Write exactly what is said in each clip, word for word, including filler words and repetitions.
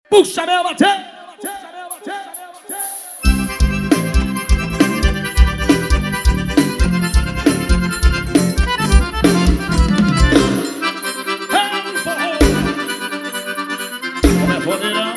Puxa meu batê! Como é poderão?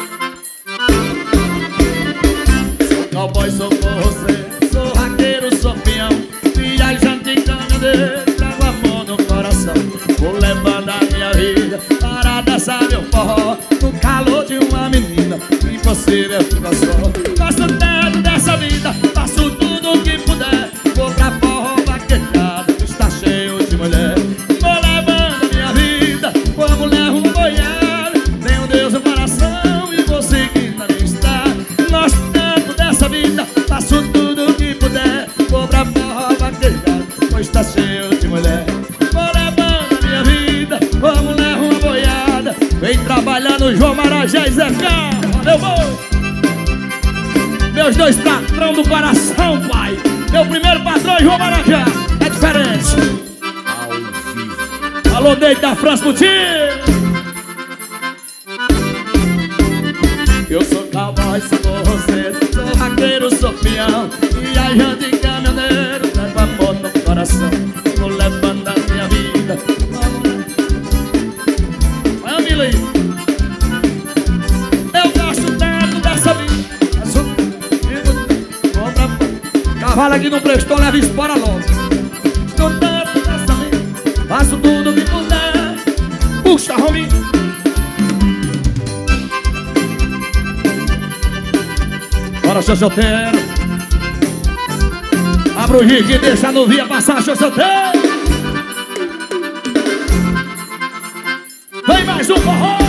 Sou cowboy, sou você. Sou raqueiro, sou peão. Viajante em caminhoneiro, trago amor no coração. Vou levando a minha vida para dançar meu forró no calor de uma menina impossível ficar só. Gosto tanto dessa vida, faço tudo o que puder. Vou pra forró vaquejada, está cheio de mulher. Vou levando a minha vida como levo uma boiada. Tenho Deus no coração e vou seguir na lista. Gosto tanto dessa vida, faço tudo o que puder. Vou pra forró vaquejada, pois está cheio de mulher. Vou levando a minha vida como levo uma boiada. Vem trabalhando João Marajé e Zé Carlos. Eu vou! Meus dois patrão do coração, pai. Meu primeiro patrão é João Marajé. É diferente. Ao vivo. Alô, Deide da França Putin. Eu sou cowboy, sou você. Sou raqueiro, sou peão. Viajante e caminhoneiro, levo amor no coração. Vou levando a minha vida. Olha a Mila aí. Eu gosto tanto dessa vida. Cavalo aqui não prestou, leva espora logo. Estou tanto dessa vida, faço tudo o que puder. Puxa, Rominho. Bora, xoxoteiro. Abra o giz que deixa a novinha passar, xoxoteiro. Vem mais um forró.